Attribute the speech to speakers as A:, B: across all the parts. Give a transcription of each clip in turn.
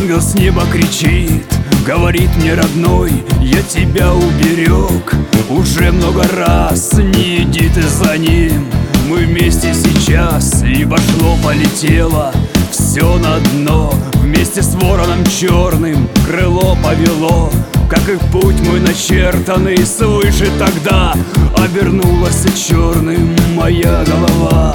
A: Ангел с неба кричит, говорит мне: родной, я тебя уберег. Уже много раз, не иди ты за ним. Мы вместе сейчас, и пошло-полетело все на дно. Вместе с вороном черным крыло повело, как и путь мой начертанный свыше тогда. Обернулась черным моя голова.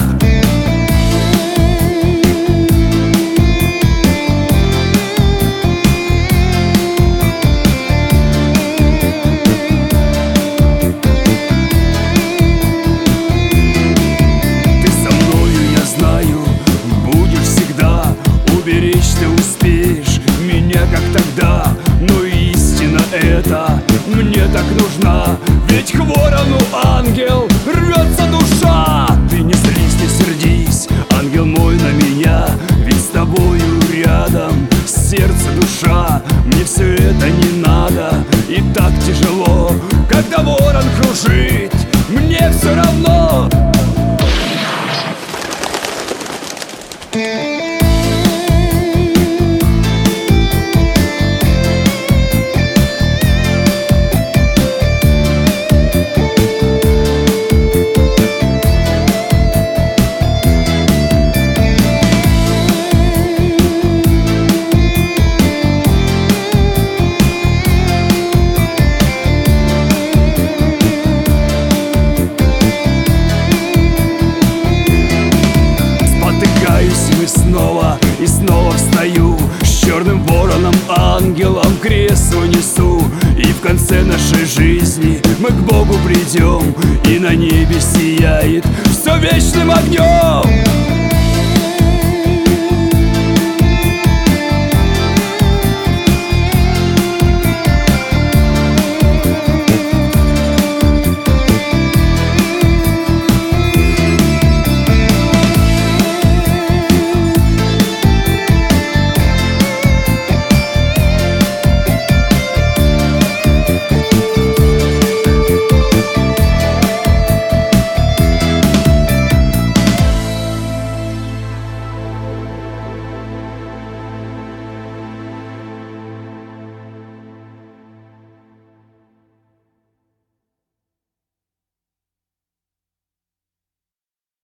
A: Ты успеешь меня, как тогда, но истина эта мне так нужна. Ведь к ворону, ангел, рвется душа. Ты не злись, не сердись, ангел мой, на меня, ведь с тобою рядом сердце, душа. Мне все это не надо, и так тяжело, когда ворон кружит, мне все равно. Снова и снова встаю, с черным вороном, ангелом крест свой несу. И в конце нашей жизни мы к Богу придем, и на небе сияет все вечным огнем.